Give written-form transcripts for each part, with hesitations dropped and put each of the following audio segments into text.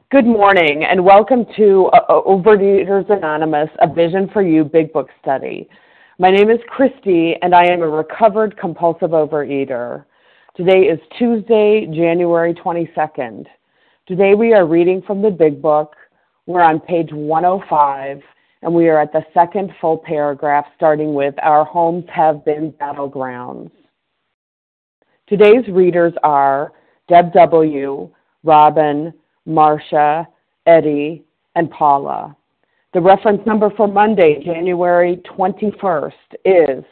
Good morning, and welcome to Overeaters Anonymous, a Vision for You Big Book Study. My name is Christy, and I am a recovered compulsive overeater. Today is Tuesday, January 22nd. Today we are reading from the Big Book. We're on page 105, and we are at the second full paragraph, starting with Our Homes Have Been Battlegrounds. Today's readers are Deb W., Robin, Marcia, Eddie, and Paula. The reference number for Monday, January 21st is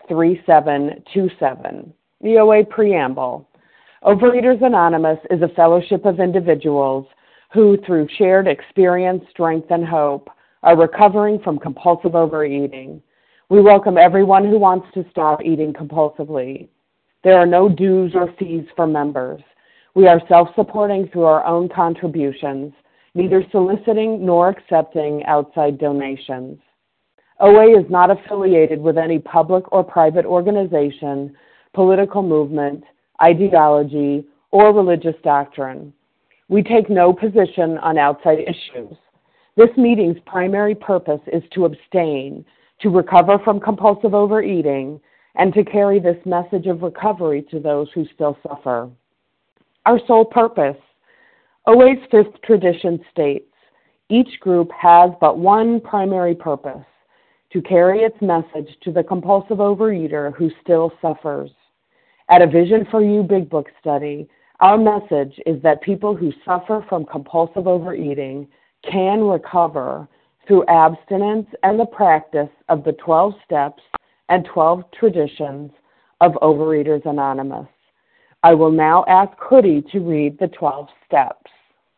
3727. The OA Preamble. Overeaters Anonymous is a fellowship of individuals who, through shared experience, strength, and hope, are recovering from compulsive overeating. We welcome everyone who wants to stop eating compulsively. There are no dues or fees for members. We are self-supporting through our own contributions, neither soliciting nor accepting outside donations. OA is not affiliated with any public or private organization, political movement, ideology, or religious doctrine. We take no position on outside issues. This meeting's primary purpose is to abstain, to recover from compulsive overeating, and to carry this message of recovery to those who still suffer. Our sole purpose. OA's fifth tradition states, each group has but one primary purpose, to carry its message to the compulsive overeater who still suffers. At a Vision for You Big Book Study, our message is that people who suffer from compulsive overeating can recover through abstinence and the practice of the 12 steps and 12 traditions of Overeaters Anonymous. I will now ask Hoodie to read the 12 steps.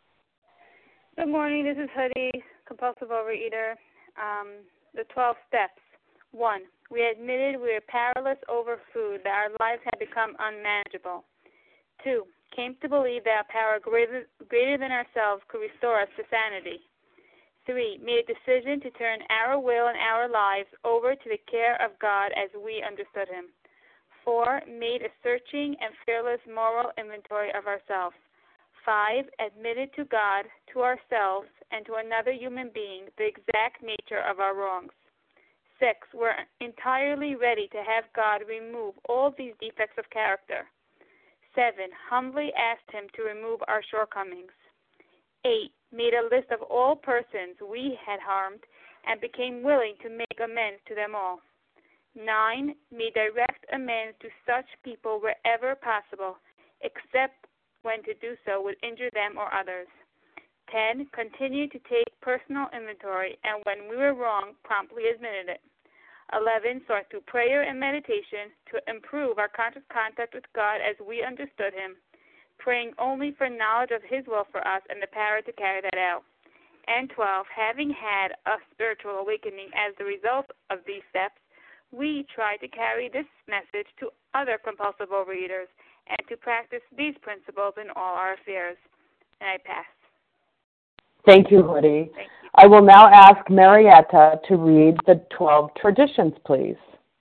Good morning, this is Hoodie, compulsive overeater. The 12 steps. 1. We admitted we were powerless over food, that our lives had become unmanageable. 2. Came to believe that a power greater than ourselves could restore us to sanity. 3. Made a decision to turn our will and our lives over to the care of God as we understood Him. 4. Made a searching and fearless moral inventory of ourselves. 5. Admitted to God, to ourselves, and to another human being the exact nature of our wrongs. 6. We're entirely ready to have God remove all these defects of character. 7. Humbly asked Him to remove our shortcomings. 8. Made a list of all persons we had harmed and became willing to make amends to them all. 9. Made direct amends to such people wherever possible, except when to do so would injure them or others. 10. Continued to take personal inventory, and when we were wrong, promptly admitted it. 11. Sought through prayer and meditation to improve our conscious contact with God as we understood Him, praying only for knowledge of His will for us and the power to carry that out. And 12. Having had a spiritual awakening as the result of these steps, we try to carry this message to other compulsive overeaters and to practice these principles in all our affairs. And I pass. Thank you, Hoodie. Thank you. I will now ask Marietta to read the 12 traditions, please.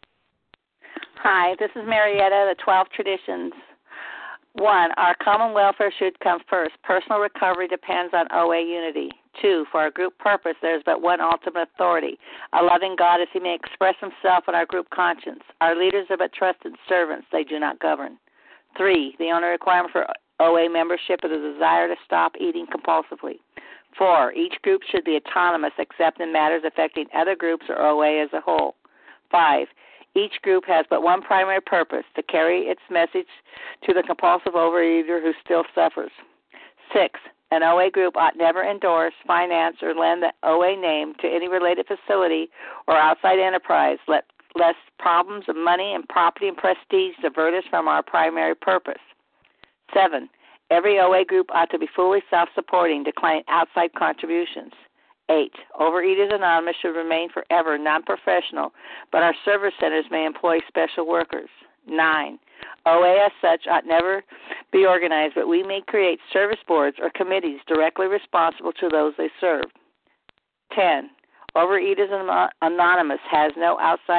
Hi, this is Marietta, the 12 traditions. 1. Our common welfare should come first. Personal recovery depends on OA unity. 2. For our group purpose, there is but one ultimate authority, a loving God as He may express Himself in our group conscience. Our leaders are but trusted servants. They do not govern. 3. The only requirement for OA membership is a desire to stop eating compulsively. 4. Each group should be autonomous except in matters affecting other groups or OA as a whole. 5. Each group has but one primary purpose, to carry its message to the compulsive overeater who still suffers. 6. An OA group ought never endorse, finance, or lend the OA name to any related facility or outside enterprise, lest problems of money and property and prestige divert us from our primary purpose. 7. Every OA group ought to be fully self-supporting, declining outside contributions. 8. Overeaters Anonymous should remain forever non-professional, but our service centers may employ special workers. 9. OA as such ought never be organized, but we may create service boards or committees directly responsible to those they serve. 10. Overeaters Anonymous has no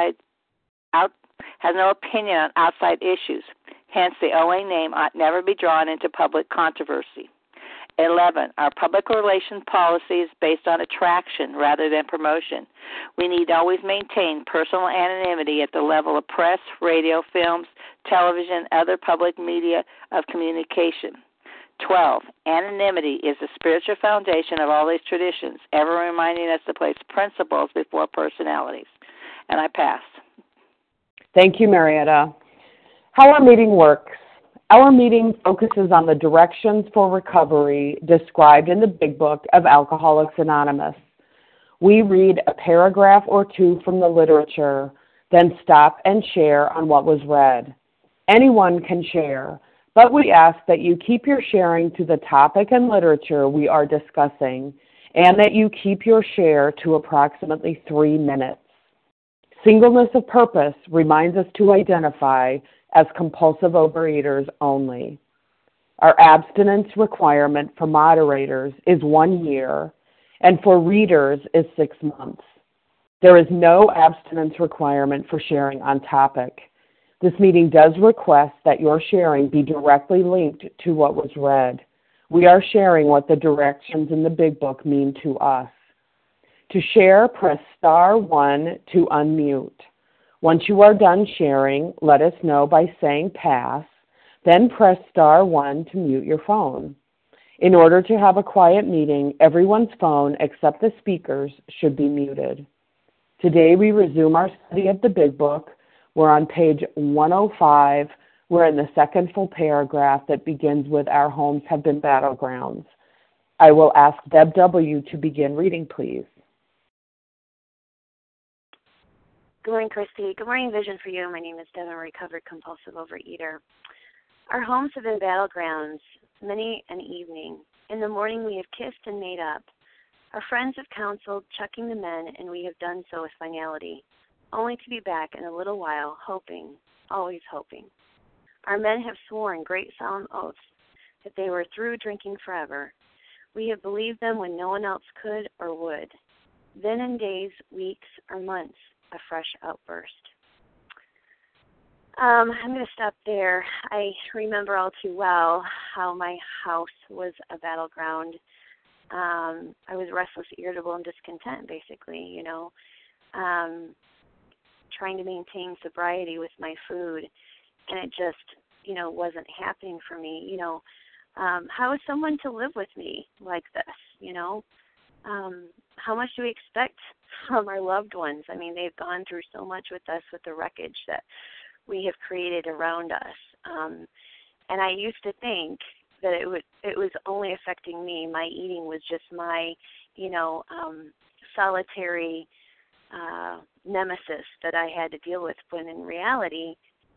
opinion on outside issues. Hence, the OA name ought never be drawn into public controversy. 11. Our public relations policy is based on attraction rather than promotion. We need to always maintain personal anonymity at the level of press, radio, films, television, other public media of communication. 12. Anonymity is the spiritual foundation of all these traditions, ever reminding us to place principles before personalities. And I pass. Thank you, Marietta. How our meeting works. Our meeting focuses on the directions for recovery described in the Big Book of Alcoholics Anonymous. We read a paragraph or two from the literature, then stop and share on what was read. Anyone can share, but we ask that you keep your sharing to the topic and literature we are discussing, and that you keep your share to approximately 3 minutes. Singleness of purpose reminds us to identify as compulsive overeaters only. Our abstinence requirement for moderators is 1 year, and for readers is 6 months. There is no abstinence requirement for sharing on topic. This meeting does request that your sharing be directly linked to what was read. We are sharing what the directions in the Big Book mean to us. To share, press star 1 to unmute. Once you are done sharing, let us know by saying pass, then press star 1 to mute your phone. In order to have a quiet meeting, everyone's phone except the speaker's should be muted. Today we resume our study of the Big Book. We're on page 105. We're in the second full paragraph that begins with "Our homes have been battlegrounds." I will ask Deb W. to begin reading, please. Good morning, Christy. Good morning, Vision for You. My name is Deb, a recovered compulsive overeater. Our homes have been battlegrounds many an evening. In the morning we have kissed and made up. Our friends have counseled chucking the men, and we have done so with finality, only to be back in a little while, hoping, always hoping. Our men have sworn great solemn oaths that they were through drinking forever. We have believed them when no one else could or would. Then in days, weeks, or months, a fresh outburst. I'm going to stop there. I remember all too well how my house was a battleground. I was restless, irritable, and discontent, basically, trying to maintain sobriety with my food, and it just, wasn't happening for me. How is someone to live with me like this, How much do we expect from our loved ones? I mean, they've gone through so much with us, with the wreckage that we have created around us. And I used to think that it was only affecting me. My eating was just my, solitary nemesis that I had to deal with, when in reality,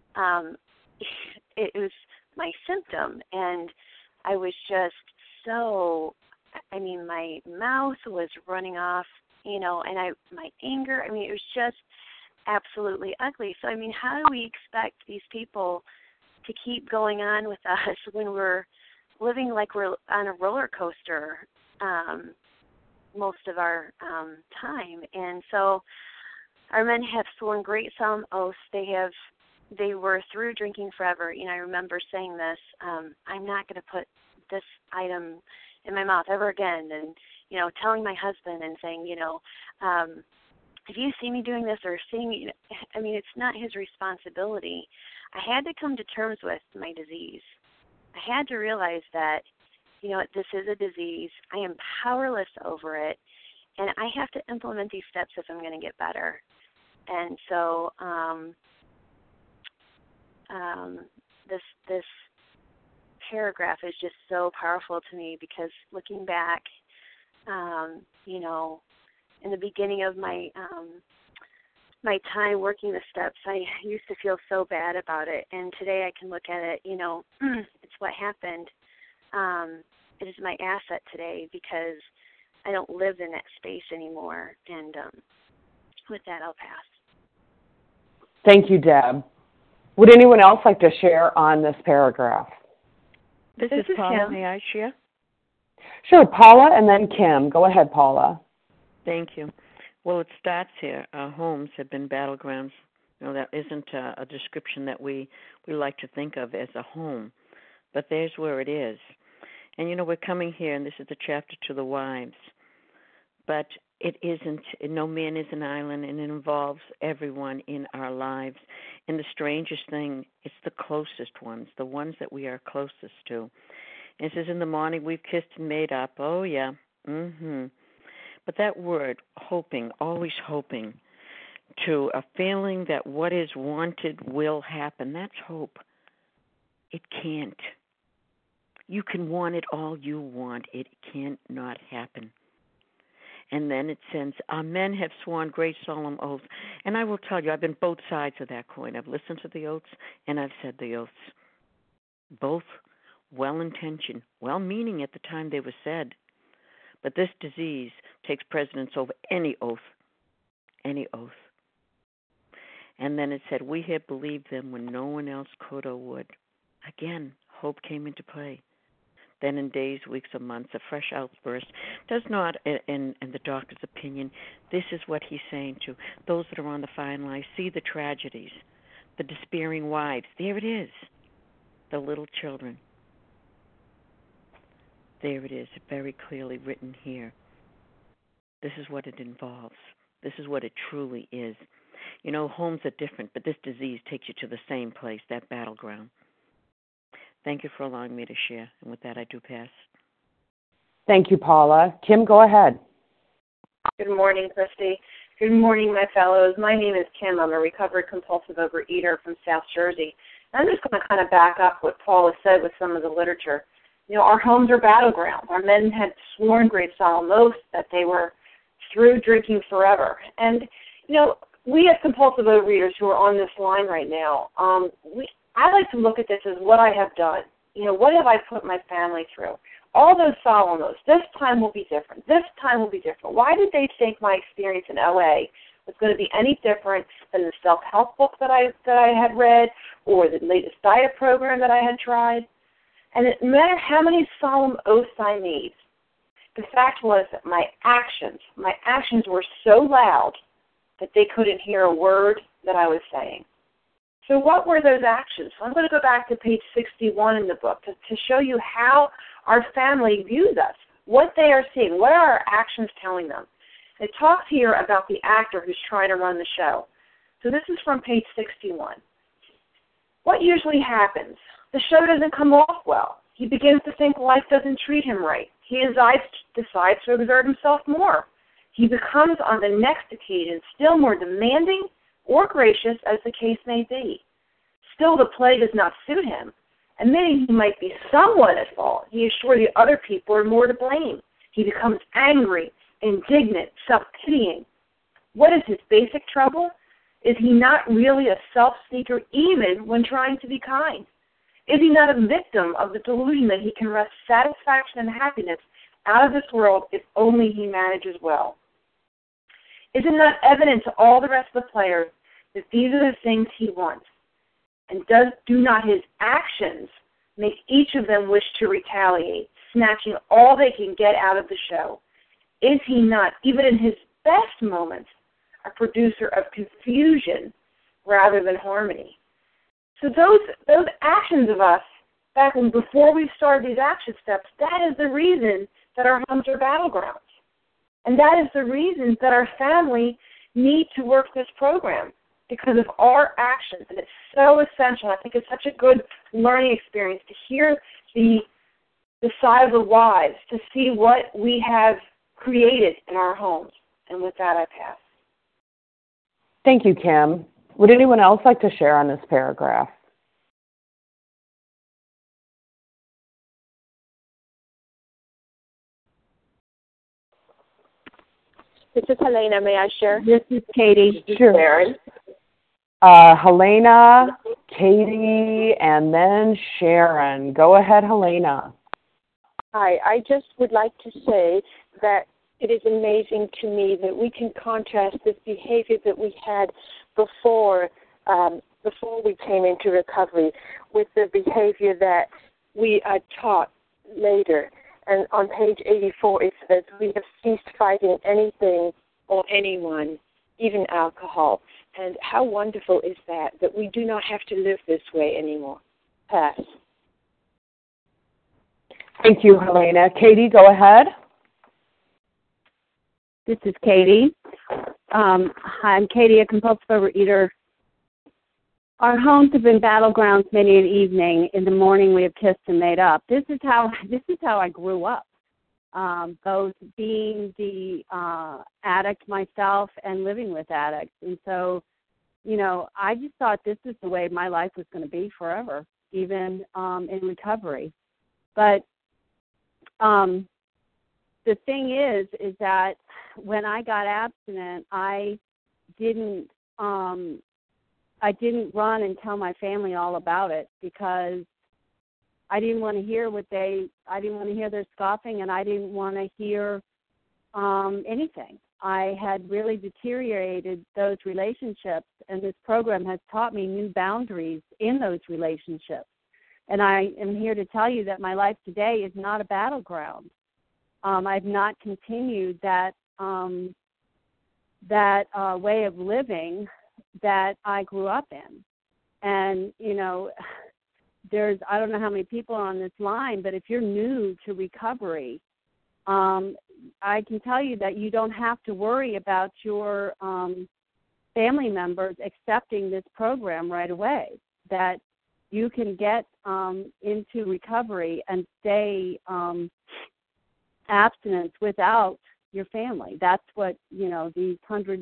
it was my symptom. And I was just my mouth was running off, and my anger, it was just absolutely ugly. So, how do we expect these people to keep going on with us when we're living like we're on a roller coaster most of our time? And so our men have sworn great solemn oaths. They were through drinking forever. I remember saying this, I'm not going to put this item in my mouth ever again, and telling my husband and saying, if you see me doing this or seeing me, it's not his responsibility. I had to come to terms with my disease. I had to realize that, this is a disease. I am powerless over it, and I have to implement these steps if I'm going to get better. And so this paragraph is just so powerful to me, because looking back, in the beginning of my my time working the steps, I used to feel so bad about it, and today I can look at it, it's what happened. It is my asset today, because I don't live in that space anymore. And with that, I'll pass. Thank you, Deb. Would anyone else like to share on this paragraph? This is Paula. Kim. May I share? Sure, Paula and then Kim. Go ahead, Paula. Thank you. Well, it starts here. Our homes have been battlegrounds. That isn't a description that we like to think of as a home, but there's where it is. And, we're coming here, and this is the chapter to the wives. But it isn't, no man is an island, and it involves everyone in our lives. And the strangest thing, it's the closest ones, the ones that we are closest to. And it says, in the morning we've kissed and made up. Oh, yeah. But that word, hoping, always hoping, to a feeling that what is wanted will happen, that's hope. It can't. You can want it all you want. It cannot happen. And then it says, our men have sworn great solemn oaths. And I will tell you, I've been both sides of that coin. I've listened to the oaths, and I've said the oaths. Both well-intentioned, well-meaning at the time they were said. But this disease takes precedence over any oath. Any oath. And then it said, we have believed them when no one else could or would. Again, hope came into play. Then in days, weeks, or months, a fresh outburst does not, in the doctor's opinion, this is what he's saying to those that are on the fine line, see the tragedies, the despairing wives. There it is, the little children. There it is, very clearly written here. This is what it involves. This is what it truly is. Homes are different, but this disease takes you to the same place, that battleground. Thank you for allowing me to share. And with that, I do pass. Thank you, Paula. Kim, go ahead. Good morning, Christy. Good morning, my fellows. My name is Kim. I'm a recovered compulsive overeater from South Jersey. And I'm just going to kind of back up what Paula said with some of the literature. Our homes are battlegrounds. Our men had sworn great solemn oaths that they were through drinking forever. And, we as compulsive overeaters who are on this line right now, I like to look at this as what I have done. What have I put my family through? All those solemn oaths. This time will be different. This time will be different. Why did they think my experience in OA was going to be any different than the self-help book that I had read or the latest diet program that I had tried? And no matter how many solemn oaths I made, the fact was that my actions were so loud that they couldn't hear a word that I was saying. So what were those actions? So I'm going to go back to page 61 in the book to show you how our family views us, what they are seeing, what are our actions telling them. It talks here about the actor who's trying to run the show. So this is from page 61. What usually happens? The show doesn't come off well. He begins to think life doesn't treat him right. He decides to exert himself more. He becomes on the next occasion still more demanding or gracious as the case may be. Still the play does not suit him. Admitting he might be somewhat at fault, he is sure the other people are more to blame. He becomes angry, indignant, self-pitying. What is his basic trouble? Is he not really a self-seeker even when trying to be kind? Is he not a victim of the delusion that he can wrest satisfaction and happiness out of this world if only he manages well? Is it not evident to all the rest of the players that these are the things he wants? And do not his actions make each of them wish to retaliate, snatching all they can get out of the show? Is he not, even in his best moments, a producer of confusion rather than harmony? So those actions of us, back when before we started these action steps, that is the reason that our homes are battlegrounds. And that is the reason that our family need to work this program, because of our actions. And it's so essential. I think it's such a good learning experience to hear the side of the wives, to see what we have created in our homes. And with that, I pass. Thank you, Kim. Would anyone else like to share on this paragraph? This is Helena. May I share? This is Katie. Sure. Sharon. Helena, Katie, and then Sharon. Go ahead, Helena. Hi. I just would like to say that it is amazing to me that we can contrast this behavior that we had before we came into recovery with the behavior that we are taught later. And on page 84, it says, we have ceased fighting anything or anyone, even alcohol. And how wonderful is that we do not have to live this way anymore. Pass. Thank you, Helena. Katie, go ahead. This is Katie. Hi, I'm Katie, a compulsive overeater. Our homes have been battlegrounds many an evening. In the morning, we have kissed and made up. This is how I grew up, both being the addict myself and living with addicts. And so, I just thought this is the way my life was going to be forever, even in recovery. But the thing is that when I got abstinent, I didn't run and tell my family all about it because I didn't want to hear I didn't want to hear their scoffing, and I didn't want to hear anything. I had really deteriorated those relationships, and this program has taught me new boundaries in those relationships. And I am here to tell you that my life today is not a battleground. I've not continued that way of living that I grew up in. And, there's, I don't know how many people are on this line, but if you're new to recovery, I can tell you that you don't have to worry about your family members accepting this program right away, that you can get into recovery and stay abstinent without your family. That's what, these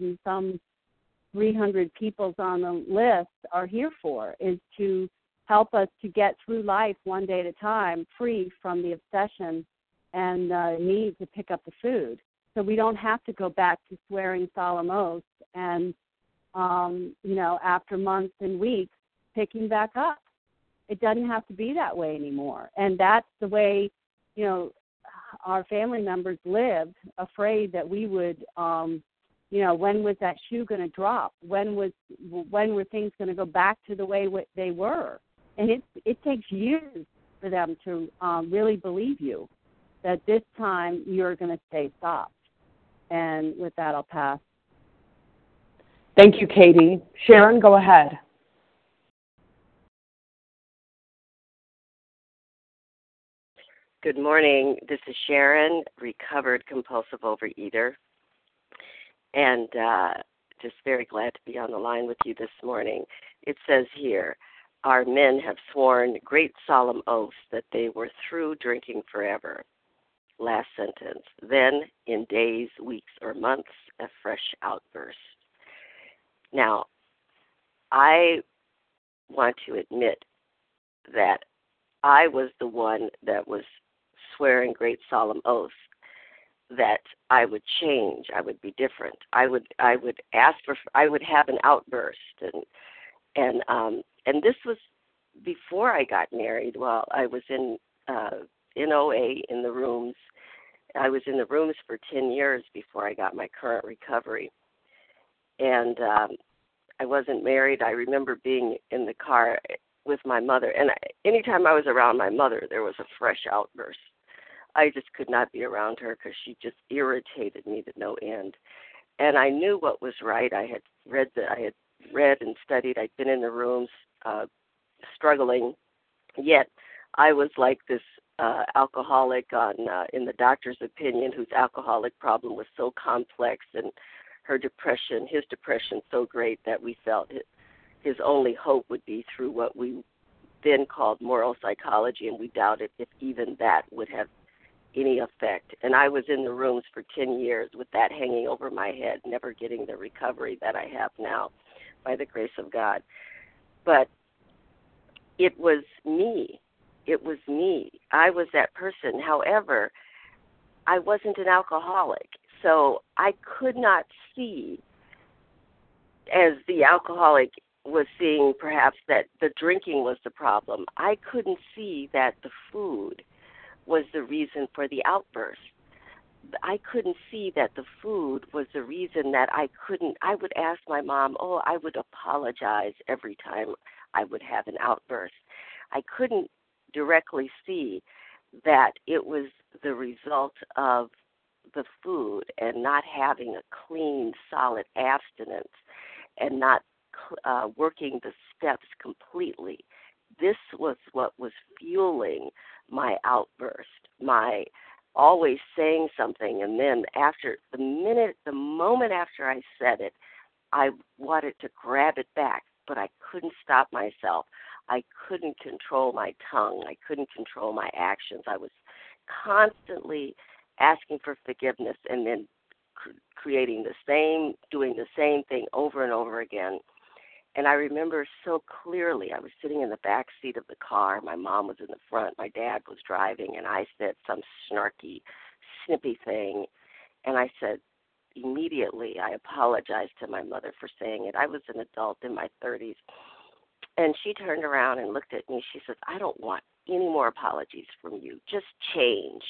300 peoples on the list are here for, is to help us to get through life one day at a time, free from the obsession and need to pick up the food. So we don't have to go back to swearing solemn oaths and, after months and weeks, picking back up. It doesn't have to be that way anymore. And that's the way, our family members lived, afraid that we would, when was that shoe going to drop? When were things going to go back to the way they were? And it takes years for them to really believe you that this time you're going to stay stopped. And with that, I'll pass. Thank you, Katie. Sharon, go ahead. Good morning. This is Sharon, recovered compulsive overeater, and just very glad to be on the line with you this morning. It says here, our men have sworn great solemn oaths that they were through drinking forever. Last sentence. Then, in days, weeks, or months, a fresh outburst. Now, I want to admit that I was the one that was swearing great solemn oaths that I would change, I would be different. I would have an outburst, and this was before I got married. Well, I was in OA in the rooms. I was in the rooms for 10 years before I got my current recovery, and I wasn't married. I remember being in the car with my mother, and anytime I was around my mother, there was a fresh outburst. I just could not be around her because she just irritated me to no end. And I knew what was right. I had read and studied. I'd been in the rooms struggling. Yet I was like this alcoholic in the doctor's opinion, whose alcoholic problem was so complex and his depression so great that we felt his only hope would be through what we then called moral psychology, and we doubted if even that would have any effect. And I was in the rooms for 10 years with that hanging over my head, never getting the recovery that I have now by the grace of God. But it was me. It was me. I was that person. However, I wasn't an alcoholic, so I could not see, as the alcoholic was seeing perhaps, that the drinking was the problem. I couldn't see that the food was the reason for the outburst. I couldn't see that the food was the reason that I would ask my mom, I would apologize every time I would have an outburst. I couldn't directly see that it was the result of the food and not having a clean, solid abstinence and not working the steps completely. This was what was fueling my outburst, my always saying something, and then the moment after I said it, I wanted to grab it back, but I couldn't stop myself. I couldn't control my tongue. I couldn't control my actions. I was constantly asking for forgiveness and then doing the same thing over and over again. And I remember so clearly, I was sitting in the back seat of the car. My mom was in the front. My dad was driving, and I said some snarky, snippy thing. And I said, immediately, I apologized to my mother for saying it. I was an adult in my 30s. And she turned around and looked at me. She says, I don't want any more apologies from you. Just change.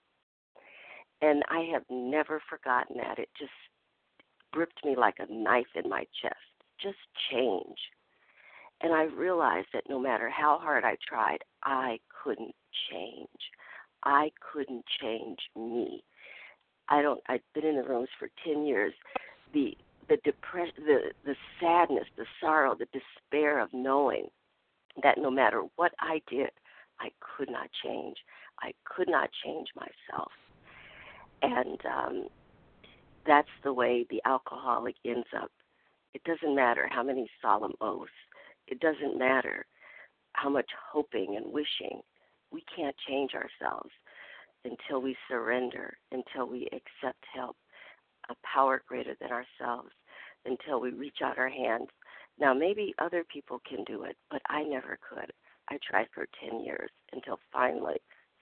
And I have never forgotten that. It just gripped me like a knife in my chest. Just change. And I realized that no matter how hard I tried, I couldn't change. I couldn't change me. I've been in the rooms for 10 years. The depression, the sadness, the sorrow, the despair of knowing that no matter what I did, I could not change. I could not change myself. And that's the way the alcoholic ends up. It doesn't matter how many solemn oaths. It doesn't matter how much hoping and wishing. We can't change ourselves until we surrender, until we accept help, a power greater than ourselves, until we reach out our hands. Now, maybe other people can do it, but I never could. I tried for 10 years until finally,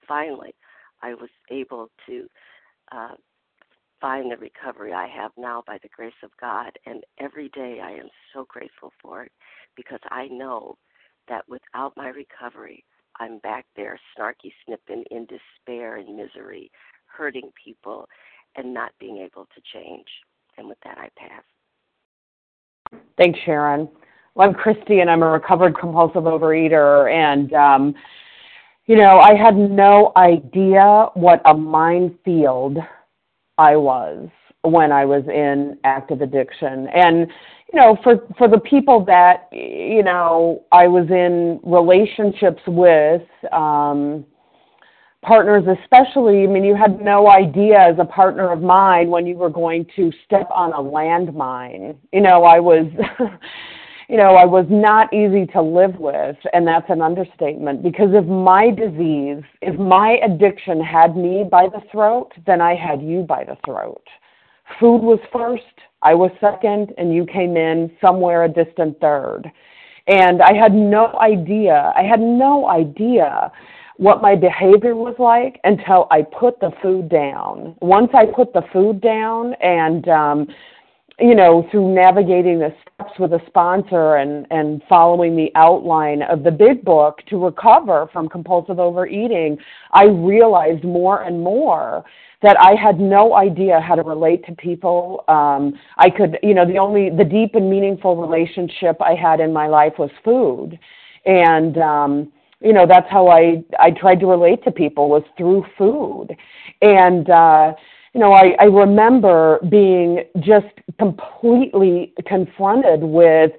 I was able to find the recovery I have now by the grace of God. And every day I am so grateful for it, because I know that without my recovery, I'm back there snarky snipping in despair and misery, hurting people and not being able to change. And with that, I pass. Thanks, Sharon. Well, I'm Christy, and I'm a recovered compulsive overeater. And, I had no idea what a minefield I was when I was in active addiction. And, for the people that, I was in relationships with, partners especially, you had no idea as a partner of mine when you were going to step on a landmine. I was, I was not easy to live with, and that's an understatement, because if my disease, if my addiction had me by the throat, then I had you by the throat. Food was first, I was second, and you came in somewhere a distant third. And I had no idea what my behavior was like until I put the food down. Once I put the food down and, through navigating the steps with a sponsor and following the outline of the big book to recover from compulsive overeating, I realized more and more that I had no idea how to relate to people. I could, the deep and meaningful relationship I had in my life was food. And, that's how I tried to relate to people, was through food. And, I remember being just completely confronted with,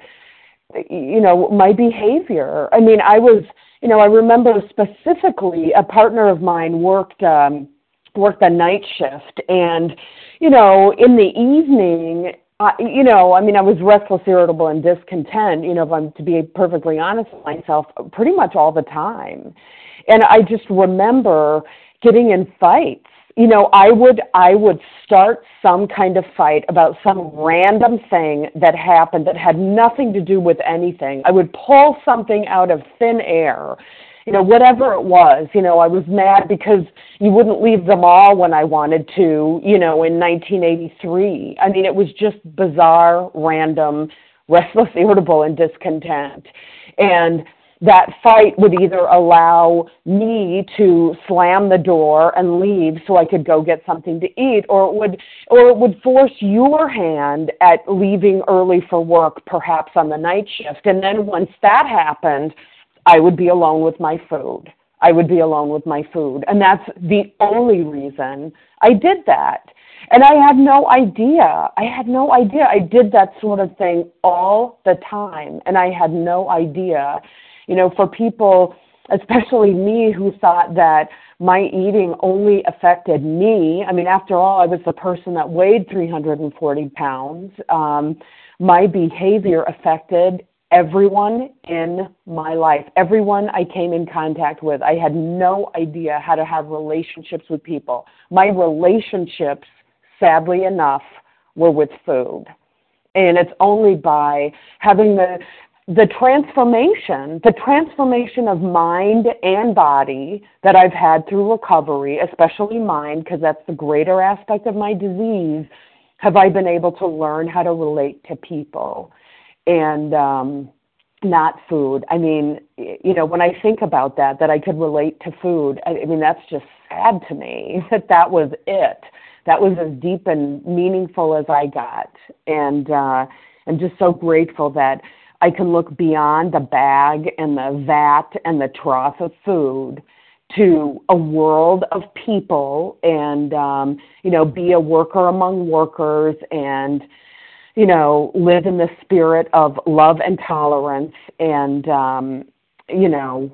my behavior. I remember specifically a partner of mine worked the night shift, and, in the evening, I was restless, irritable, and discontent, if I'm to be perfectly honest with myself, pretty much all the time. And I just remember getting in fights. I would start some kind of fight about some random thing that happened that had nothing to do with anything. I would pull something out of thin air, whatever it was. I was mad because you wouldn't leave the mall when I wanted to, in 1983. It was just bizarre, random, restless, irritable, and discontent. And that fight would either allow me to slam the door and leave so I could go get something to eat, or it would force your hand at leaving early for work, perhaps on the night shift. And then once that happened, I would be alone with my food. And that's the only reason I did that. And I had no idea. I did that sort of thing all the time, and I had no idea. For people especially me who thought that my eating only affected me. I mean, after all, I was the person that weighed 340 pounds. My behavior affected everyone in my life, everyone I came in contact with. I had no idea how to have relationships with people. My relationships, sadly enough, were with food. And it's only by having the transformation of mind and body that I've had through recovery, especially mind, because that's the greater aspect of my disease, have I been able to learn how to relate to people and not food. I mean, you know, when I think about that I could relate to food, I mean, that's just sad to me that was it. That was as deep and meaningful as I got. And I'm just so grateful that I can look beyond the bag and the vat and the trough of food to a world of people and, you know, be a worker among workers and, you know, live in the spirit of love and tolerance and, you know,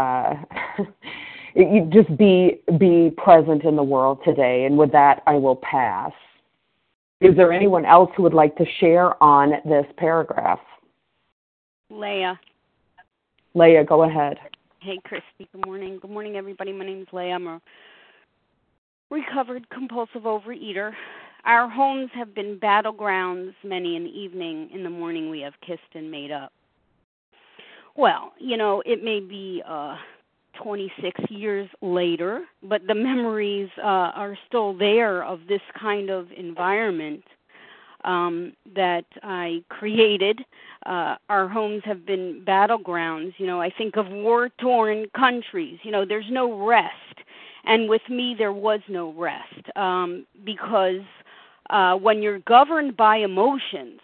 you just be present in the world today. And with that, I will pass. Is there anyone else who would like to share on this paragraph? Leah, go ahead. Hey, Christy. Good morning. Good morning, everybody. My name is Leah. I'm a recovered compulsive overeater. Our homes have been battlegrounds many an evening. In the morning, we have kissed and made up. Well, you know, it may be 26 years later, but the memories are still there of this kind of environment that I created. Our homes have been battlegrounds. You know, I think of war-torn countries. You know, there's no rest. And with me, there was no rest because when you're governed by emotions,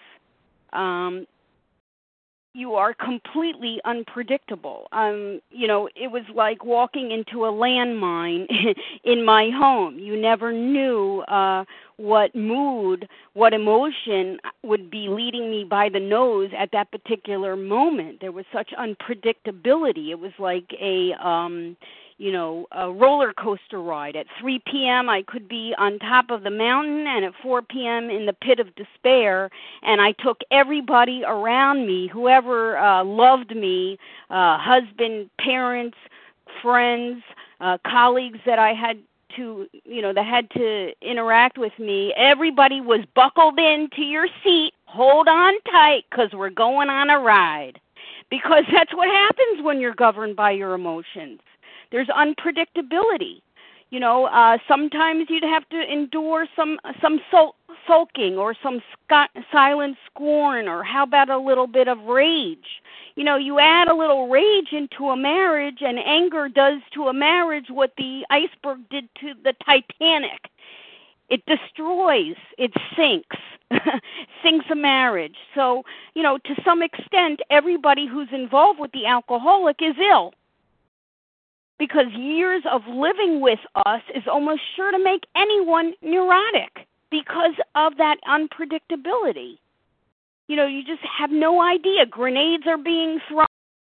you are completely unpredictable. You know, it was like walking into a landmine in my home. You never knew what mood, what emotion would be leading me by the nose at that particular moment. There was such unpredictability. It was like a roller coaster ride. At 3 p.m. I could be on top of the mountain, and at 4 p.m. in the pit of despair, and I took everybody around me, whoever loved me, husband, parents, friends, colleagues that I had to, that had to interact with me. Everybody was buckled into your seat. Hold on tight, because we're going on a ride. Because that's what happens when you're governed by your emotions. There's unpredictability. You know, sometimes you'd have to endure some sulking or some silent scorn, or how about a little bit of rage? You know, you add a little rage into a marriage, and anger does to a marriage what the iceberg did to the Titanic. It destroys, it sinks, sinks a marriage. So, you know, to some extent, everybody who's involved with the alcoholic is ill. Because years of living with us is almost sure to make anyone neurotic because of that unpredictability. You know, you just have no idea. Grenades are being thrown.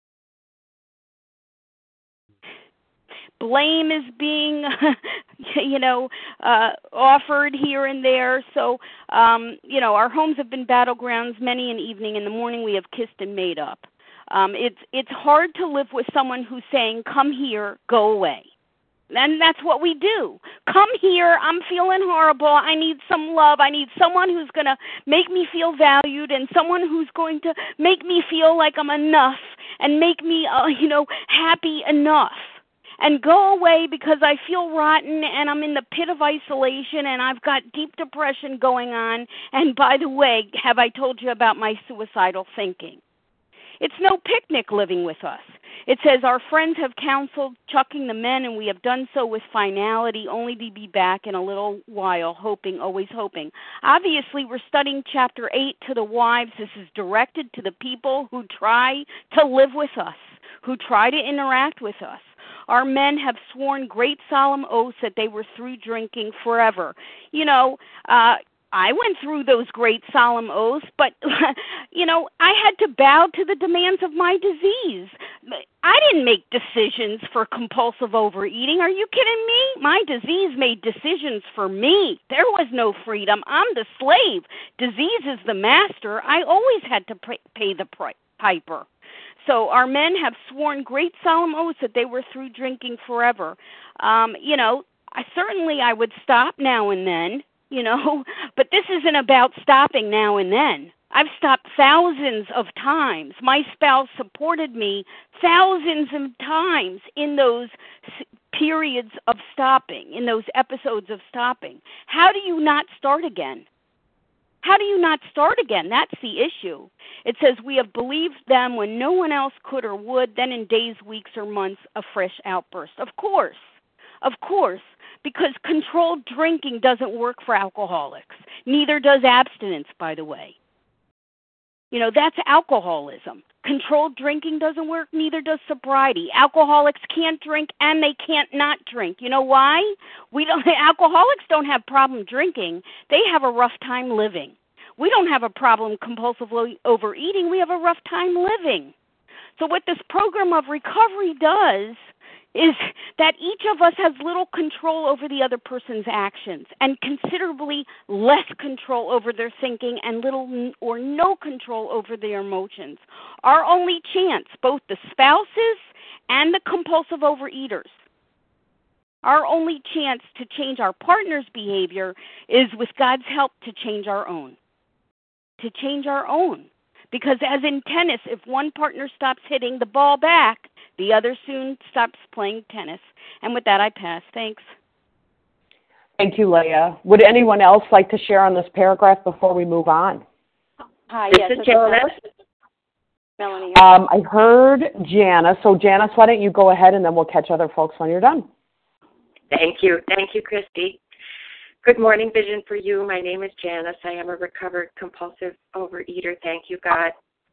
Blame is being, offered here and there. So, our homes have been battlegrounds many an evening. In the morning, we have kissed and made up. It's hard to live with someone who's saying, come here, go away. And that's what we do. Come here, I'm feeling horrible, I need some love, I need someone who's going to make me feel valued and someone who's going to make me feel like I'm enough and make me, happy enough. And go away because I feel rotten and I'm in the pit of isolation and I've got deep depression going on. And by the way, have I told you about my suicidal thinking? It's no picnic living with us. It says our friends have counseled chucking the men, and we have done so with finality, only to be back in a little while, hoping, always hoping. Obviously, we're studying Chapter 8 to the wives. This is directed to the people who try to live with us, who try to interact with us. Our men have sworn great solemn oaths that they were through drinking forever. You know, I went through those great solemn oaths, but, I had to bow to the demands of my disease. I didn't make decisions for compulsive overeating. Are you kidding me? My disease made decisions for me. There was no freedom. I'm the slave. Disease is the master. I always had to pay the piper. So our men have sworn great solemn oaths that they were through drinking forever. I would stop now and then. But this isn't about stopping now and then. I've stopped thousands of times. My spouse supported me thousands of times in those periods of stopping, in those episodes of stopping. How do you not start again? How do you not start again? That's the issue. It says, we have believed them when no one else could or would, then in days, weeks, or months, a fresh outburst. Of course, because controlled drinking doesn't work for alcoholics. Neither does abstinence, by the way. That's alcoholism. Controlled drinking doesn't work, neither does sobriety. Alcoholics can't drink and they can't not drink. You know why? Alcoholics don't have problem drinking. They have a rough time living. We don't have a problem compulsively overeating. We have a rough time living. So what this program of recovery does is that each of us has little control over the other person's actions and considerably less control over their thinking and little or no control over their emotions. Our only chance, both the spouses and the compulsive overeaters, our only chance to change our partner's behavior is with God's help to change our own. To change our own. Because as in tennis, if one partner stops hitting the ball back, the other soon stops playing tennis. And with that, I pass. Thanks. Thank you, Leah. Would anyone else like to share on this paragraph before we move on? Hi, this is Janice. Melanie. I heard Janice. So, Janice, why don't you go ahead, and then we'll catch other folks when you're done. Thank you. Thank you, Christy. Good morning, Vision for You. My name is Janice. I am a recovered compulsive overeater. Thank you, God.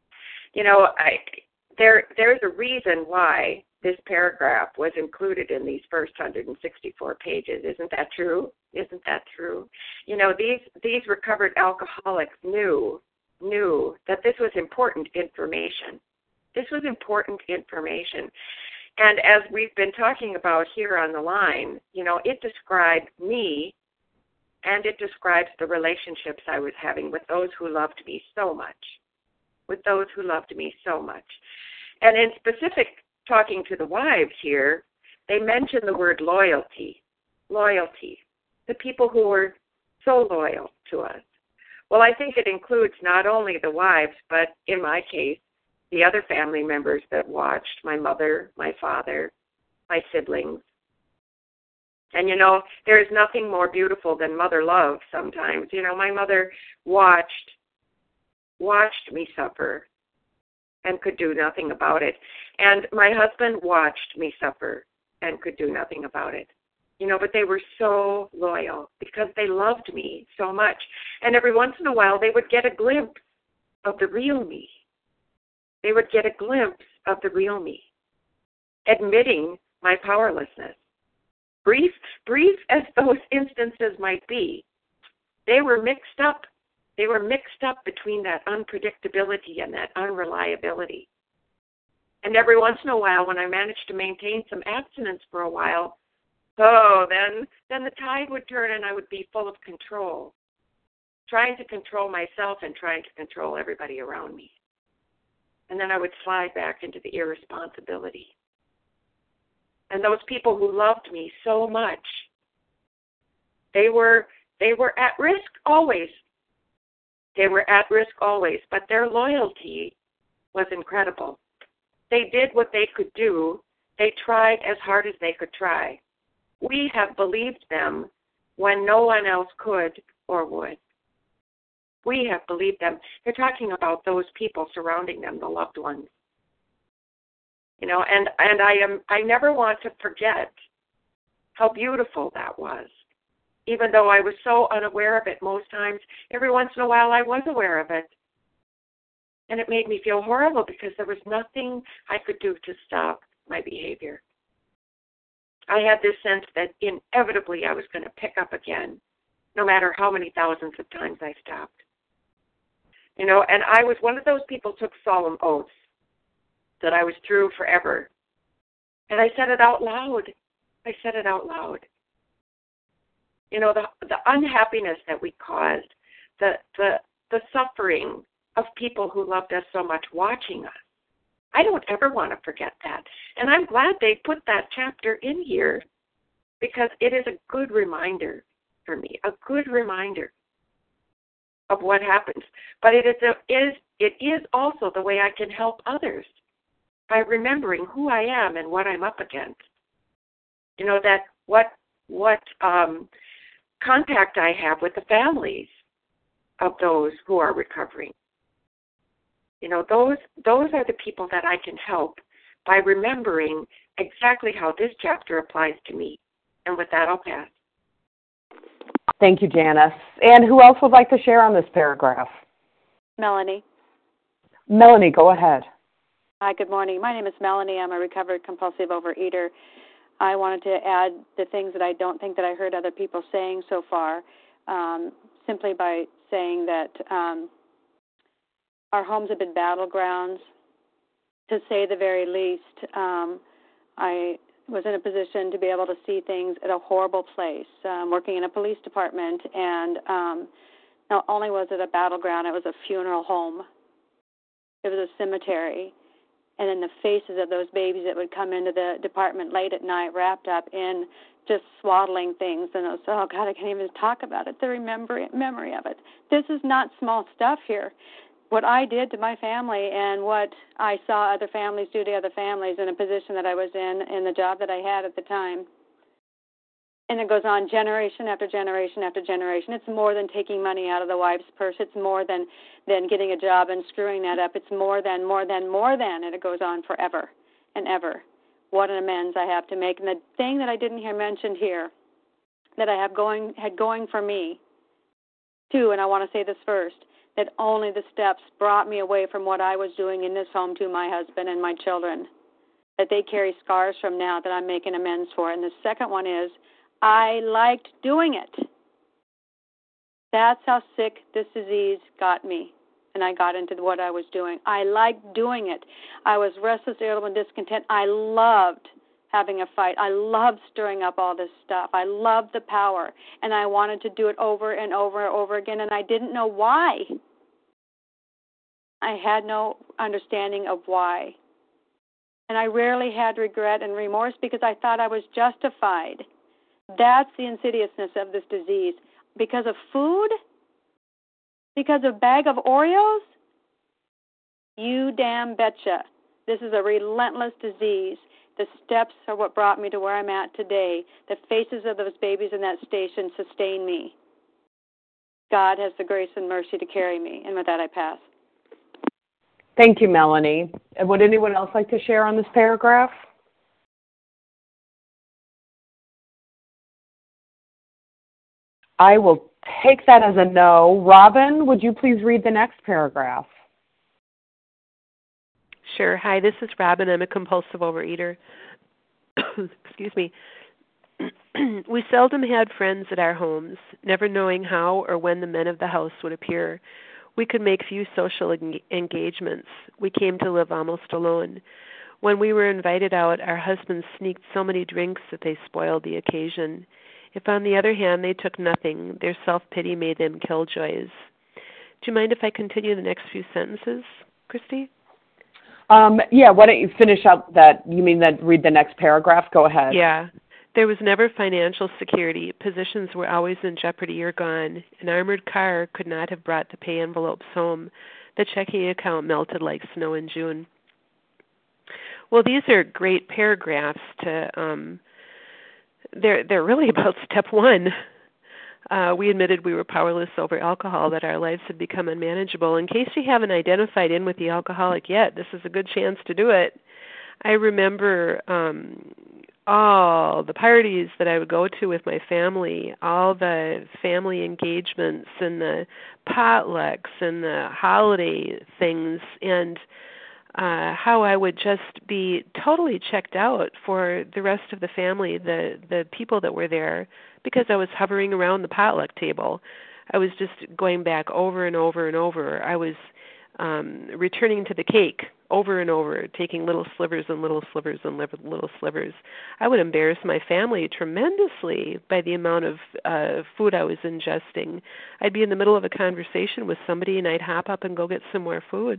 There's a reason why this paragraph was included in these first 164 pages. Isn't that true? Isn't that true? These recovered alcoholics knew that this was important information. This was important information. And as we've been talking about here on the line, it described me, and it describes the relationships I was having with those who loved me so much. And in specific, talking to the wives here, they mention the word loyalty. Loyalty. The people who were so loyal to us. Well, I think it includes not only the wives, but in my case, the other family members that watched, my mother, my father, my siblings. And, there is nothing more beautiful than mother love sometimes. My mother watched me suffer and could do nothing about it. And my husband watched me suffer and could do nothing about it. But they were so loyal because they loved me so much. And every once in a while, they would get a glimpse of the real me. They would get a glimpse of the real me, admitting my powerlessness. Brief as those instances might be, they were mixed up. They were mixed up between that unpredictability and that unreliability. And every once in a while, when I managed to maintain some abstinence for a while, then the tide would turn and I would be full of control, trying to control myself and trying to control everybody around me. And then I would slide back into the irresponsibility. And those people who loved me so much, they were at risk always. They were at risk always, but their loyalty was incredible. They did what they could do. They tried as hard as they could try. We have believed them when no one else could or would. We have believed them. They're talking about those people surrounding them, the loved ones. And I never want to forget how beautiful that was. Even though I was so unaware of it most times, every once in a while I was aware of it. And it made me feel horrible because there was nothing I could do to stop my behavior. I had this sense that inevitably I was going to pick up again no matter how many thousands of times I stopped. You know, and I was one of those people who took solemn oaths that I was through forever. And I said it out loud. I said it out loud. You know, the unhappiness that we caused, the suffering of people who loved us so much watching us. I don't ever want to forget that. And I'm glad they put that chapter in here because it is a good reminder for me, a good reminder of what happens. But it is also the way I can help others by remembering who I am and what I'm up against. You know, that what contact I have with the families of those who are recovering. You know, those are the people that I can help by remembering exactly how this chapter applies to me. And with that, I'll pass. Thank you, Janice. And who else would like to share on this paragraph? Melanie. Melanie, go ahead. Hi, good morning. My name is Melanie. I'm a recovered compulsive overeater. I wanted to add the things that I don't think that I heard other people saying so far, simply by saying that our homes have been battlegrounds, to say the very least. I was in a position to be able to see things at a horrible place, working in a police department, and not only was it a battleground, it was a funeral home. It was a cemetery. And in the faces of those babies that would come into the department late at night wrapped up in just swaddling things. And I was, oh, God, I can't even talk about it, the memory of it. This is not small stuff here. What I did to my family and what I saw other families do to other families in a position that I was in the job that I had at the time. And it goes on generation after generation after generation. It's more than taking money out of the wife's purse. It's more than getting a job and screwing that up. It's more than, and it goes on forever and ever. What an amends I have to make. And the thing that I didn't hear mentioned here that I had going for me, too, and I want to say this first, that only the steps brought me away from what I was doing in this home to my husband and my children, that they carry scars from now that I'm making amends for. And the second one is, I liked doing it. That's how sick this disease got me, and I got into what I was doing. I liked doing it. I was restless, irritable, and discontent. I loved having a fight. I loved stirring up all this stuff. I loved the power, and I wanted to do it over and over and over again, and I didn't know why. I had no understanding of why. And I rarely had regret and remorse because I thought I was justified. That's the insidiousness of this disease. Because of food? Because of a bag of Oreos? You damn betcha. This is a relentless disease. The steps are what brought me to where I'm at today. The faces of those babies in that station sustain me. God has the grace and mercy to carry me. And with that, I pass. Thank you, Melanie. And would anyone else like to share on this paragraph? I will take that as a no. Robin, would you please read the next paragraph? Sure. Hi, this is Robin. I'm a compulsive overeater. Excuse me. We seldom had friends at our homes, never knowing how or when the men of the house would appear. We could make few social engagements. We came to live almost alone. When we were invited out, our husbands sneaked so many drinks that they spoiled the occasion. If, on the other hand, they took nothing, their self-pity made them killjoys. Do you mind if I continue the next few sentences, Christy? Yeah, why don't you finish up that, you mean that read the next paragraph? Go ahead. Yeah. There was never financial security. Positions were always in jeopardy or gone. An armored car could not have brought the pay envelopes home. The checking account melted like snow in June. Well, these are great paragraphs to... They're really about step one. We admitted we were powerless over alcohol, that our lives had become unmanageable. In case you haven't identified in with the alcoholic yet, this is a good chance to do it. I remember all the parties that I would go to with my family, all the family engagements and the potlucks and the holiday things, and how I would just be totally checked out for the rest of the family, the people that were there, because I was hovering around the potluck table. I was just going back over and over and over. I was returning to the cake over and over, taking little slivers and little slivers and little slivers. I would embarrass my family tremendously by the amount of food I was ingesting. I'd be in the middle of a conversation with somebody and I'd hop up and go get some more food.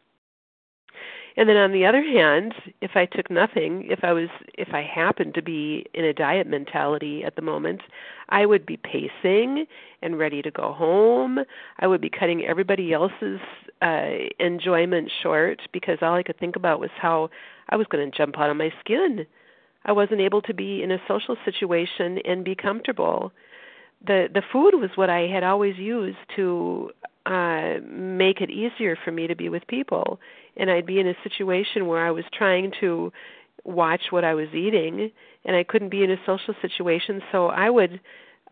And then on the other hand, if I took nothing, if I happened to be in a diet mentality at the moment, I would be pacing and ready to go home. I would be cutting everybody else's enjoyment short because all I could think about was how I was going to jump out of my skin. I wasn't able to be in a social situation and be comfortable. The food was what I had always used to make it easier for me to be with people. And I'd be in a situation where I was trying to watch what I was eating, and I couldn't be in a social situation, so I would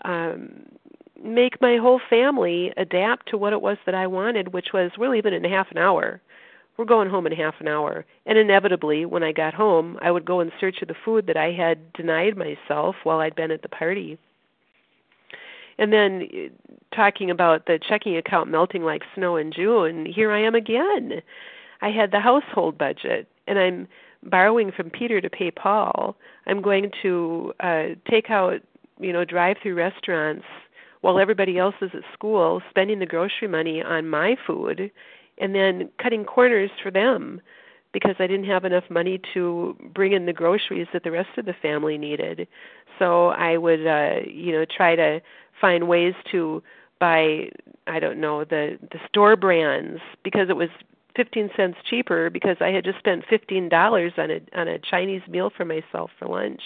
make my whole family adapt to what it was that I wanted, which was, we're leaving in half an hour. We're going home in half an hour. And inevitably, when I got home, I would go in search of the food that I had denied myself while I'd been at the party. And then talking about the checking account melting like snow in June, here I am again. I had the household budget, and I'm borrowing from Peter to pay Paul. I'm going to take out, drive-through restaurants while everybody else is at school, spending the grocery money on my food, and then cutting corners for them because I didn't have enough money to bring in the groceries that the rest of the family needed. So I would, try to find ways to buy, the store brands because it was 15 cents cheaper because I had just spent $15 on a Chinese meal for myself for lunch.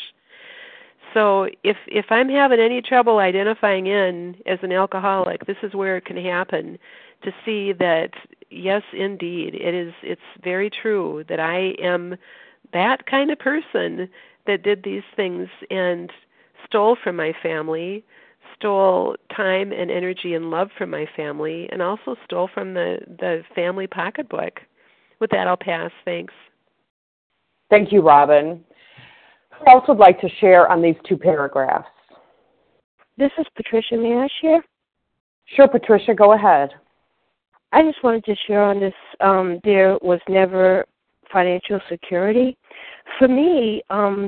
So if I'm having any trouble identifying in as an alcoholic, this is where it can happen, to see that yes, indeed, it's very true that I am that kind of person that did these things and stole from my family, stole time and energy and love from my family, and also stole from the family pocketbook. With that, I'll pass. Thanks. Thank you, Robin. Who else would like to share on these two paragraphs? This is Patricia. May I share? Sure, Patricia, go ahead. I just wanted to share on this. There was never financial security. For me,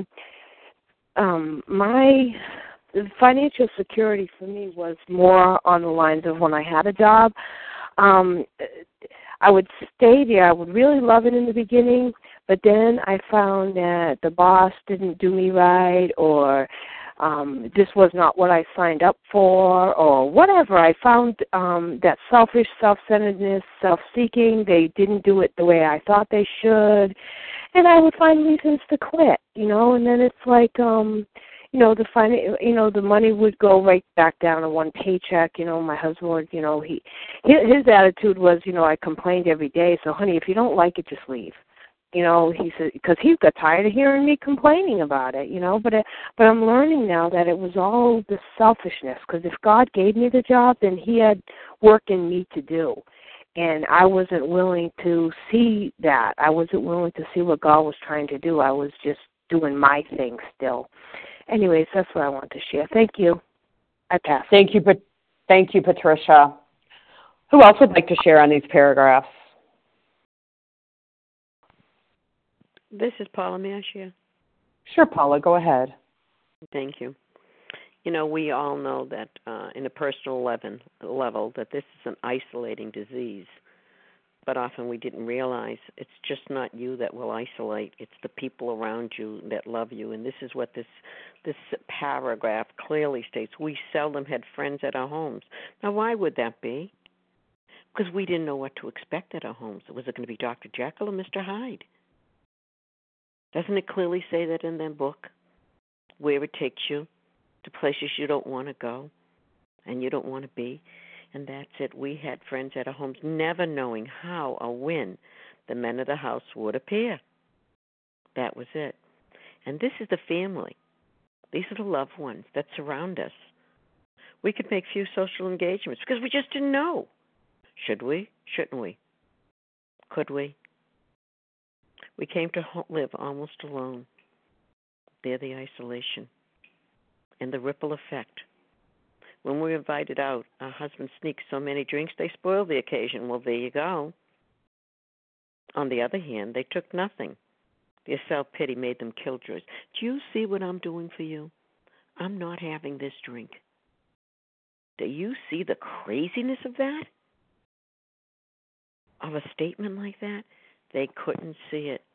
the financial security for me was more on the lines of when I had a job. I would stay there. I would really love it in the beginning, but then I found that the boss didn't do me right, or this was not what I signed up for, or whatever. I found that selfish, self-centeredness, self-seeking, they didn't do it the way I thought they should, and I would find reasons to quit, and then it's like, the money would go right back down to one paycheck. My husband would, his attitude was, I complained every day. So, honey, if you don't like it, just leave. He said, because he got tired of hearing me complaining about it. But I'm learning now that it was all the selfishness. Because if God gave me the job, then He had work in me to do. And I wasn't willing to see that. I wasn't willing to see what God was trying to do. I was just doing my thing still. Anyways, that's what I want to share. Thank you. I pass. Thank you, Patricia. Who else would like to share on these paragraphs? This is Paula. May I share? Sure, Paula, go ahead. Thank you. We all know that in a personal level that this is an isolating disease. But often we didn't realize it's just not you that will isolate. It's the people around you that love you. And this is what this paragraph clearly states. We seldom had friends at our homes. Now, why would that be? Because we didn't know what to expect at our homes. Was it going to be Dr. Jekyll or Mr. Hyde? Doesn't it clearly say that in that book? Where it takes you to places you don't want to go and you don't want to be. And that's it. We had friends at our homes never knowing how or when the men of the house would appear. That was it. And this is the family. These are the loved ones that surround us. We could make few social engagements because we just didn't know. Should we? Shouldn't we? Could we? We came to live almost alone. There, the isolation and the ripple effect. When we're invited out, our husband sneaks so many drinks they spoil the occasion. Well, there you go. On the other hand, they took nothing. Their self-pity made them killjoys. Do you see what I'm doing for you? I'm not having this drink. Do you see the craziness of that? Of a statement like that? They couldn't see it.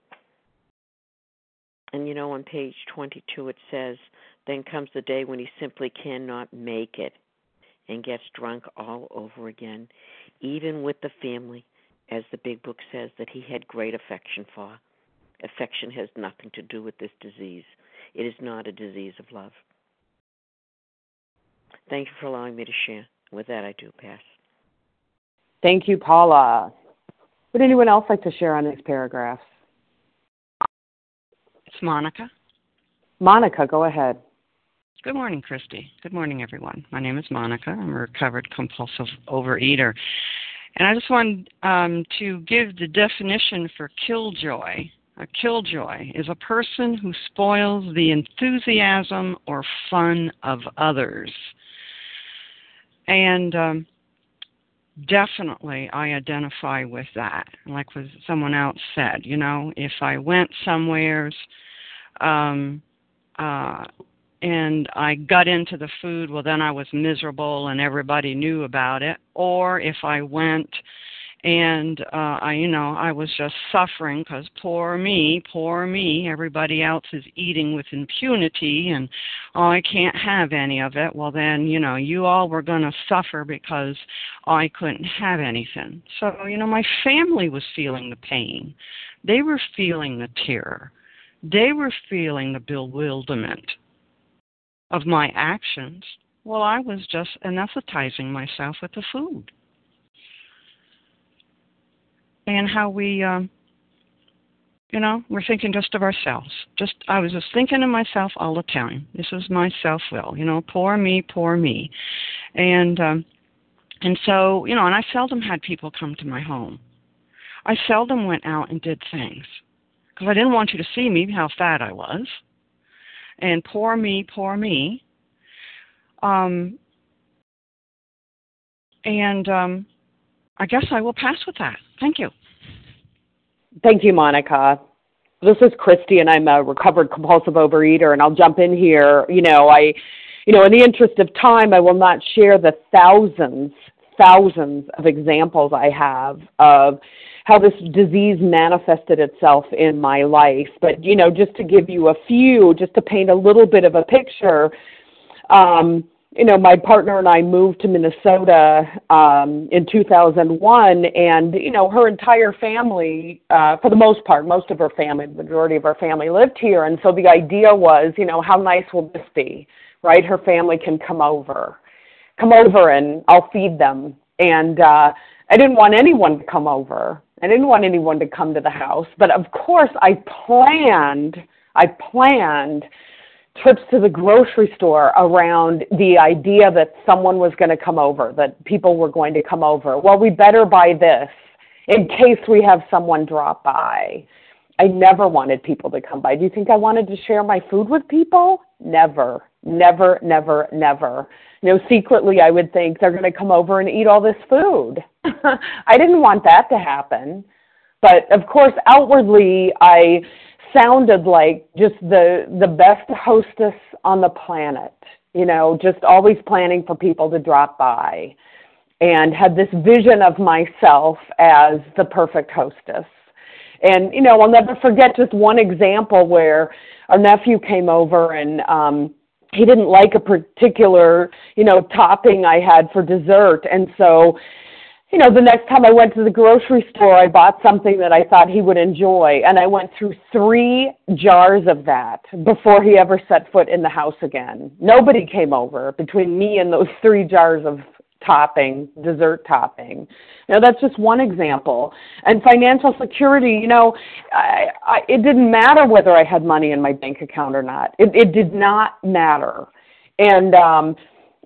And on page 22 it says, then comes the day when he simply cannot make it and gets drunk all over again, even with the family, as the big book says, that he had great affection for. Affection has nothing to do with this disease. It is not a disease of love. Thank you for allowing me to share. With that, I do pass. Thank you, Paula. Would anyone else like to share on these paragraphs? It's Monica. Monica, go ahead. Good morning, Christy. Good morning, everyone. My name is Monica. I'm a recovered compulsive overeater. And I just wanted to give the definition for killjoy. A killjoy is a person who spoils the enthusiasm or fun of others. And definitely I identify with that. Like what someone else said, if I went somewheres and I got into the food, well, then I was miserable and everybody knew about it. Or if I went and I was just suffering because poor me, everybody else is eating with impunity and, I can't have any of it. Well, then, you all were going to suffer because I couldn't have anything. So, my family was feeling the pain. They were feeling the terror. They were feeling the bewilderment of my actions. Well, I was just anesthetizing myself with the food. And how we, we're thinking just of ourselves. I was just thinking of myself all the time. This was my self-will, poor me. And so, and I seldom had people come to my home. I seldom went out and did things because I didn't want you to see me, how fat I was. And poor me. I guess I will pass with that. Thank you. Thank you, Monica. This is Christy, and I'm a recovered compulsive overeater, and I'll jump in here. In the interest of time, I will not share the thousands of examples I have of how this disease manifested itself in my life. But, just to give you a few, just to paint a little bit of a picture, my partner and I moved to Minnesota in 2001, and, her entire family, for the most part, most of her family, the majority of her family lived here. And so the idea was, how nice will this be, right? Her family can come over and I'll feed them. And I didn't want anyone to come over. I didn't want anyone to come to the house. But, of course, I planned trips to the grocery store around the idea that someone was going to come over, that people were going to come over. Well, we better buy this in case we have someone drop by. I never wanted people to come by. Do you think I wanted to share my food with people? Never. Secretly I would think they're going to come over and eat all this food. I didn't want that to happen. But, of course, outwardly I sounded like just the best hostess on the planet, just always planning for people to drop by, and had this vision of myself as the perfect hostess. And, I'll never forget just one example where our nephew came over and he didn't like a particular, topping I had for dessert. And so, the next time I went to the grocery store, I bought something that I thought he would enjoy, and I went through 3 jars of that before he ever set foot in the house again. Nobody came over between me and those 3 jars of dessert topping. That's just one example. And financial security, it didn't matter whether I had money in my bank account or not. It did not matter. And,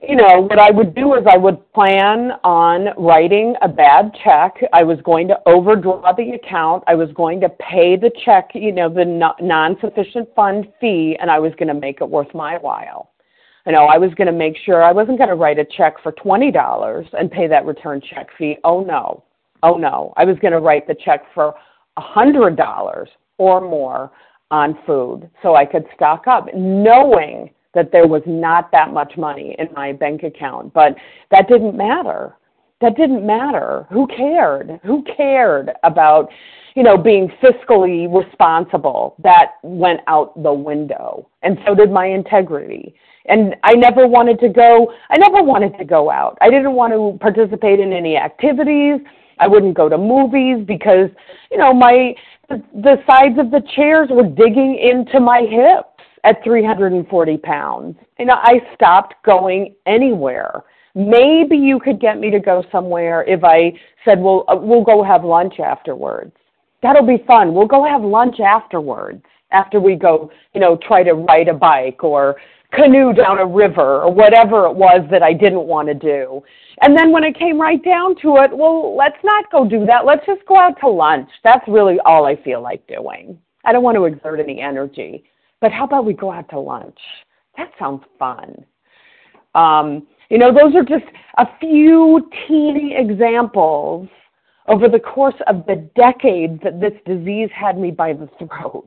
what I would do is I would plan on writing a bad check. I was going to overdraw the account. I was going to pay the check, the non-sufficient fund fee, and I was going to make it worth my while. I was going to make sure I wasn't going to write a check for $20 and pay that return check fee. Oh, no. I was going to write the check for $100 or more on food so I could stock up, knowing that there was not that much money in my bank account. But that didn't matter. Who cared? Who cared about, being fiscally responsible? That went out the window. And so did my integrity. And I never wanted to go out. I didn't want to participate in any activities. I wouldn't go to movies because, the sides of the chairs were digging into my hips at 340 pounds. I stopped going anywhere. Maybe you could get me to go somewhere if I said, well, we'll go have lunch afterwards. That'll be fun. We'll go have lunch afterwards, after we go, try to ride a bike or canoe down a river or whatever it was that I didn't want to do. And then when it came right down to it, well, let's not go do that. Let's just go out to lunch. That's really all I feel like doing. I don't want to exert any energy. But how about we go out to lunch? That sounds fun. Those are just a few teeny examples over the course of the decades that this disease had me by the throat.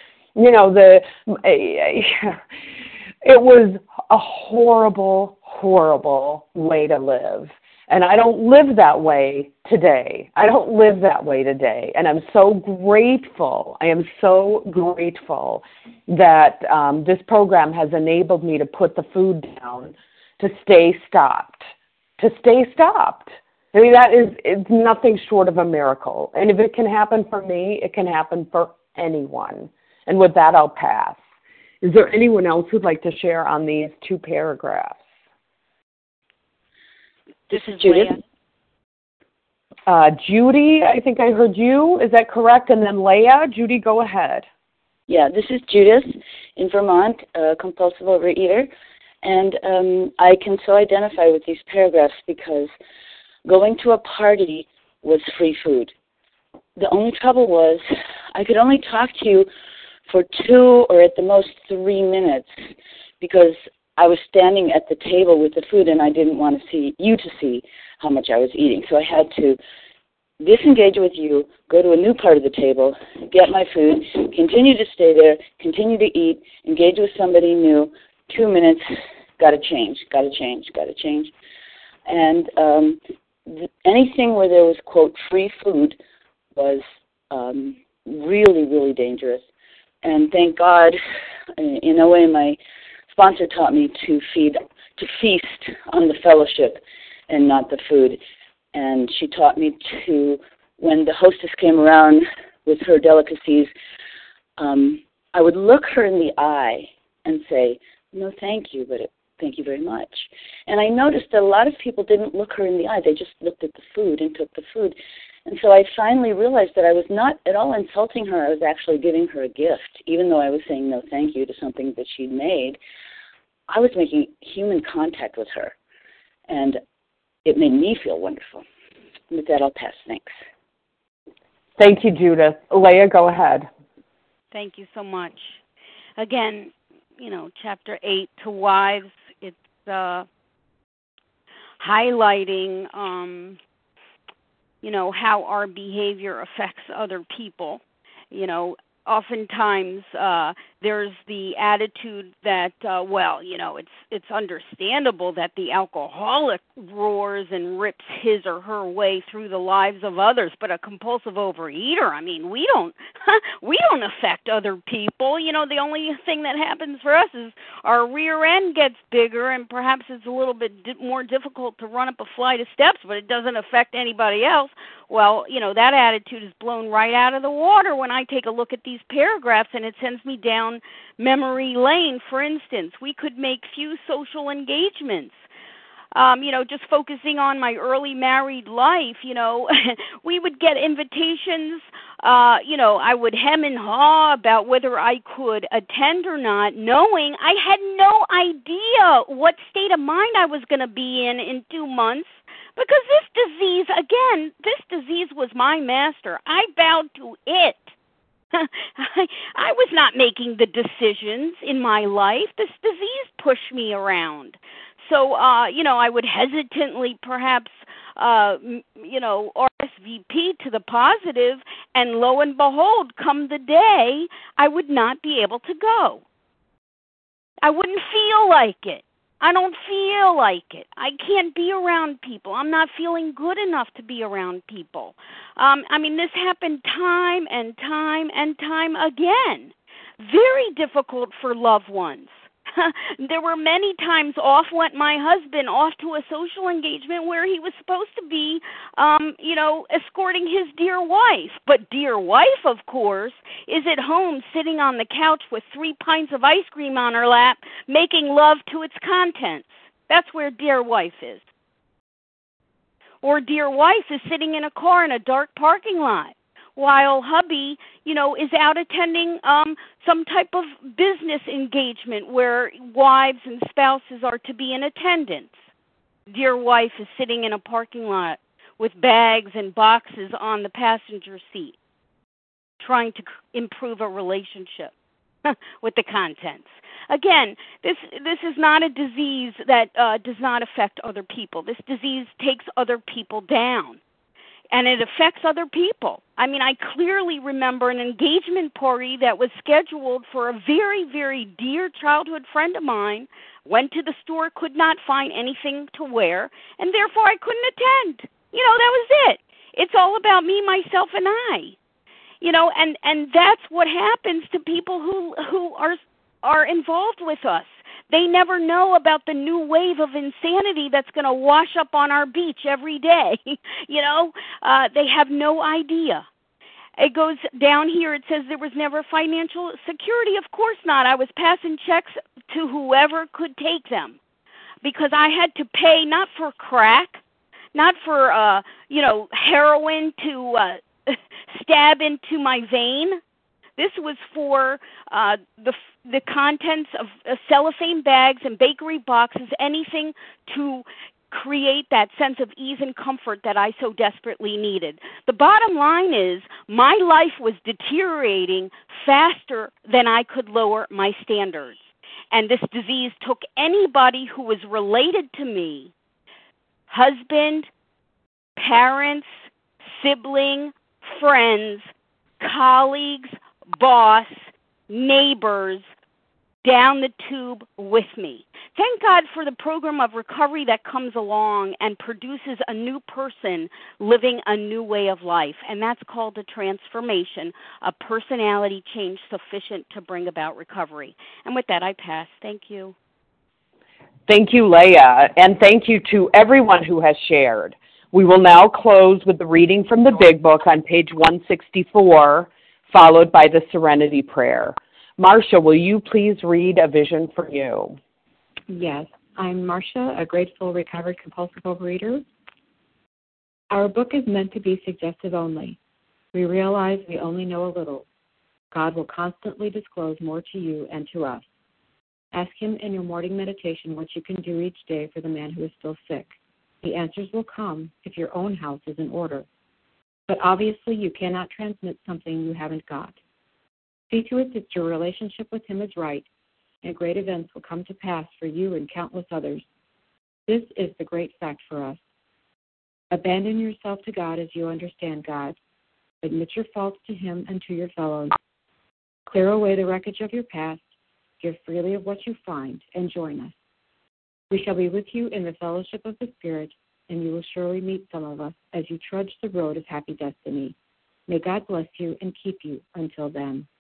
It was a horrible, horrible way to live. And I don't live that way today. And I'm so grateful. I am so grateful that this program has enabled me to put the food down, to stay stopped. I mean, it's nothing short of a miracle. And if it can happen for me, it can happen for anyone. And with that, I'll pass. Is there anyone else who'd like to share on these two paragraphs? This is Judith. Judy, I think I heard you. Is that correct? And then Leah. Judy, go ahead. Yeah, this is Judith in Vermont, compulsive overeater. And I can so identify with these paragraphs because going to a party was free food. The only trouble was I could only talk to you for 2 or at the most 3 minutes because I was standing at the table with the food and I didn't want to see how much I was eating. So I had to disengage with you, go to a new part of the table, get my food, continue to stay there, continue to eat, engage with somebody new, 2 minutes, gotta change. And anything where there was, quote, free food was really, really dangerous. And thank God, in a way, my sponsor taught me to feast on the fellowship and not the food. And she taught me to, when the hostess came around with her delicacies, I would look her in the eye and say, no, thank you, but thank you very much. And I noticed that a lot of people didn't look her in the eye. They just looked at the food and took the food. And so I finally realized that I was not at all insulting her. I was actually giving her a gift. Even though I was saying no thank you to something that she'd made, I was making human contact with her. And it made me feel wonderful. And with that, I'll pass. Thanks. Thank you, Judith. Leah, go ahead. Thank you so much. Again, Chapter 8, to wives, it's highlighting, how our behavior affects other people. Oftentimes there's the attitude that, it's understandable that the alcoholic roars and rips his or her way through the lives of others, but a compulsive overeater, we don't affect other people. The only thing that happens for us is our rear end gets bigger, and perhaps it's a little bit more difficult to run up a flight of steps, but it doesn't affect anybody else. Well, that attitude is blown right out of the water when I take a look at these paragraphs, and it sends me down memory lane. For instance, we could make few social engagements. Just focusing on my early married life, we would get invitations I would hem and haw about whether I could attend or not, knowing I had no idea what state of mind I was going to be in 2 months, because this disease was my master. I bowed to it. I was not making the decisions in my life. This disease pushed me around. So, I would hesitantly perhaps, RSVP to the positive, and lo and behold, come the day, I would not be able to go. I wouldn't feel like it. I don't feel like it. I can't be around people. I'm not feeling good enough to be around people. This happened time and time and time again. Very difficult for loved ones. There were many times off went my husband off to a social engagement where he was supposed to be, escorting his dear wife. But dear wife, of course, is at home sitting on the couch with 3 pints of ice cream on her lap, making love to its contents. That's where dear wife is. Or dear wife is sitting in a car in a dark parking lot, while hubby, is out attending some type of business engagement where wives and spouses are to be in attendance. Dear wife is sitting in a parking lot with bags and boxes on the passenger seat, trying to improve a relationship with the contents. Again, this is not a disease that does not affect other people. This disease takes other people down, and it affects other people. I clearly remember an engagement party that was scheduled for a very, very dear childhood friend of mine. Went to the store, could not find anything to wear, and therefore I couldn't attend. That was it. It's all about me, myself, and I. And that's what happens to people who are involved with us. They never know about the new wave of insanity that's going to wash up on our beach every day. They have no idea. It goes down here. It says there was never financial security. Of course not. I was passing checks to whoever could take them, because I had to pay not for crack, not for heroin to stab into my vein. This was for the contents of cellophane bags and bakery boxes, anything to create that sense of ease and comfort that I so desperately needed. The bottom line is my life was deteriorating faster than I could lower my standards. And this disease took anybody who was related to me, husband, parents, sibling, friends, colleagues, boss, neighbors, down the tube with me. Thank God for the program of recovery that comes along and produces a new person living a new way of life, and that's called a transformation, a personality change sufficient to bring about recovery. And with that, I pass. Thank you. Thank you, Leah, and thank you to everyone who has shared. We will now close with the reading from the Big Book on page 164, followed by the Serenity Prayer. Marcia, will you please read A Vision for You? Yes, I'm Marcia, a grateful, recovered, compulsive overeater. Our book is meant to be suggestive only. We realize we only know a little. God will constantly disclose more to you and to us. Ask Him in your morning meditation what you can do each day for the man who is still sick. The answers will come if your own house is in order. But obviously you cannot transmit something you haven't got. See to it that your relationship with Him is right, and great events will come to pass for you and countless others. This is the great fact for us. Abandon yourself to God as you understand God. Admit your faults to Him and to your fellows. Clear away the wreckage of your past. Give freely of what you find, and join us. We shall be with you in the fellowship of the Spirit, and you will surely meet some of us as you trudge the road of happy destiny. May God bless you and keep you until then.